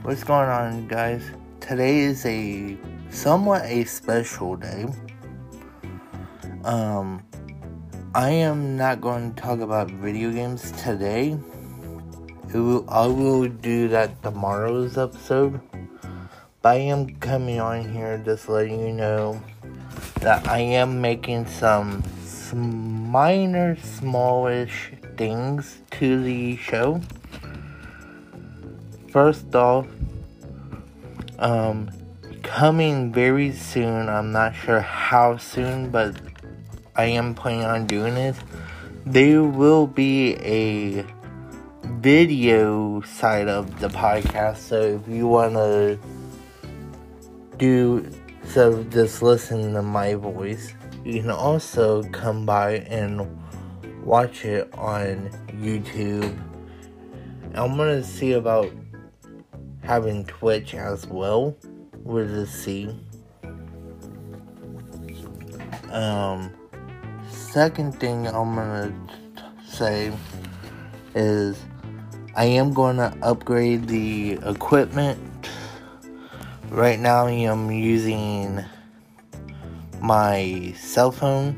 What's going on, guys? Today is a somewhat special day. I am not going to talk about video games today. I will do that tomorrow's episode. But I am coming on here just letting you know that I am making some minor, smallish things to the show. First off, coming very soon, I'm not sure how soon, but I am planning on doing this. There will be a video side of the podcast, so if you want to just listen to my voice, you can also come by and watch it on YouTube. I'm going to see about having Twitch as well. We'll just see. Second thing I'm gonna say is I am going to upgrade the equipment. Right now I am using my cell phone,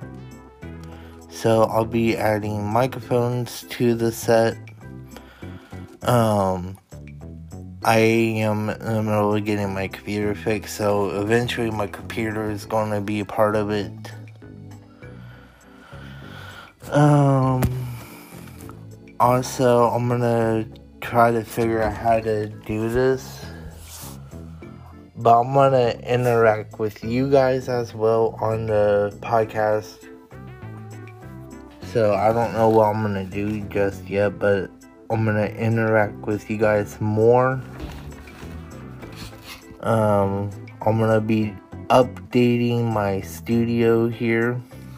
so I'll be adding microphones to the set. I am in the middle of getting my computer fixed, so eventually my computer is going to be a part of it. Also, I'm going to try to figure out how to do this, but I'm going to interact with you guys as well on the podcast. So, I don't know what I'm going to do just yet, but I'm going to interact with you guys more. I'm going to be updating my studio here.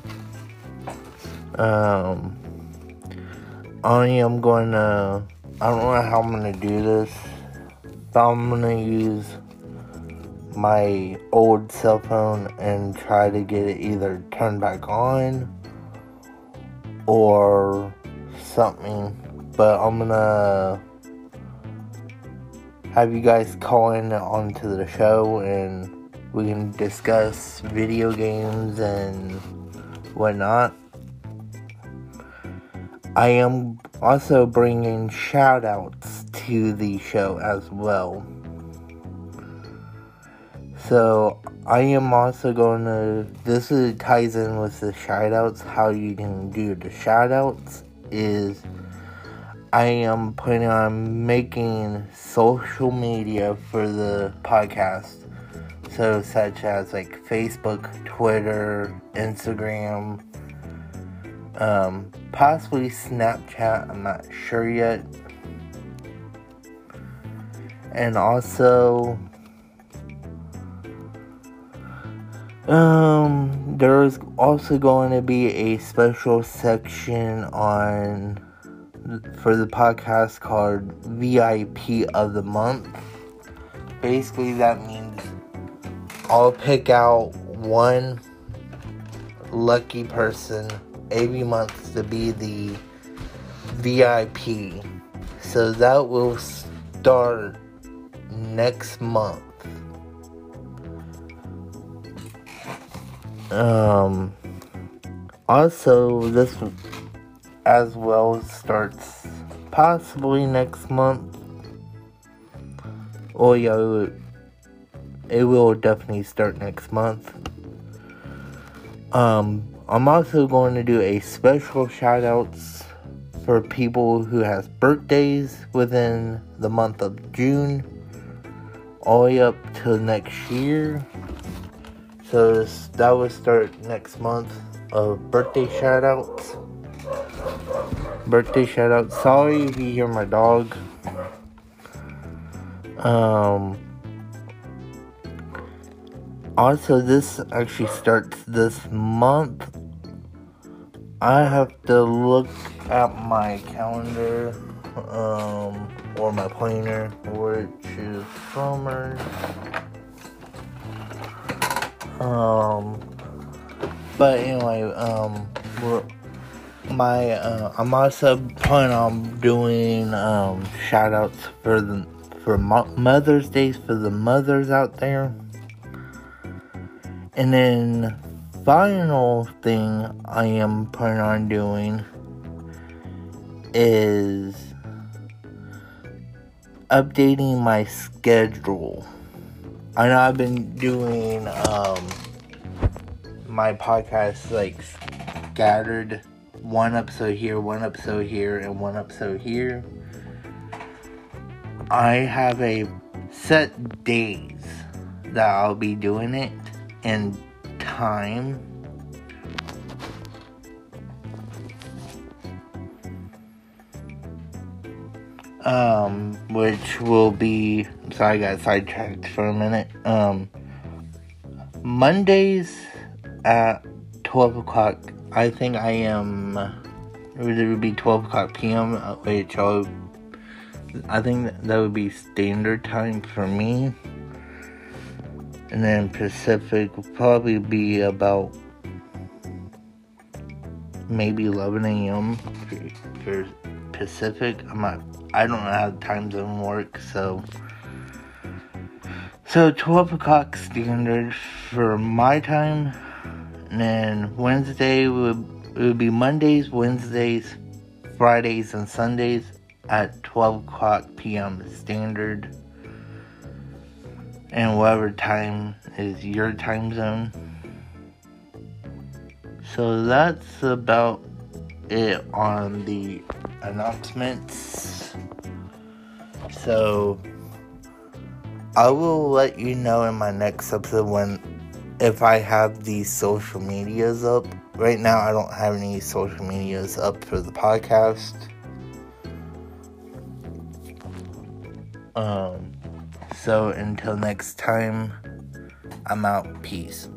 I don't know how I'm going to do this, but I'm going to use my old cell phone and try to get it either turned back on or something. But I'm gonna have you guys call in onto the show and we can discuss video games and whatnot. I am also bringing shout-outs to the show as well. So, I am also this ties in with the shout-outs. How you can do the shout-outs is I am planning on making social media for the podcast. So, such as like Facebook, Twitter, Instagram, possibly Snapchat, I'm not sure yet. And also, there's also going to be a special section for the podcast called VIP of the month. Basically, that means I'll pick out one lucky person every month to be the VIP. So that will start next month. Also, this as well starts possibly next month. Oh yeah, it will definitely start next month. I'm also going to do a special shout-outs for people who has birthdays within the month of June, all the way up till next year. So that will start next month of birthday shout-outs. Sorry if you hear my dog. Also, this actually starts this month. I have to look at my calendar, or my planner, which is summer. But anyway, I'm also planning on doing shout outs for Mother's Day for the mothers out there. And then final thing I am planning on doing is updating my schedule. I know I've been doing my podcast like scattered, one episode here, and one episode here. I have a set days that I'll be doing it and time. Which will be, sorry I got sidetracked for a minute. Mondays at 12 o'clock, I think I am, it would be 12 o'clock p.m., which I think that would be standard time for me. And then Pacific will probably be about maybe 11 a.m. for Pacific. I don't know how the time zone works, so 12 o'clock standard for my time. And then Wednesday would be Mondays, Wednesdays, Fridays, and Sundays at 12 o'clock p.m. standard. And whatever time is your time zone. So that's about it on the announcements. So I will let you know in my next episode if I have these social medias up. Right now I don't have any social medias up for the podcast. So until next time, I'm out. Peace.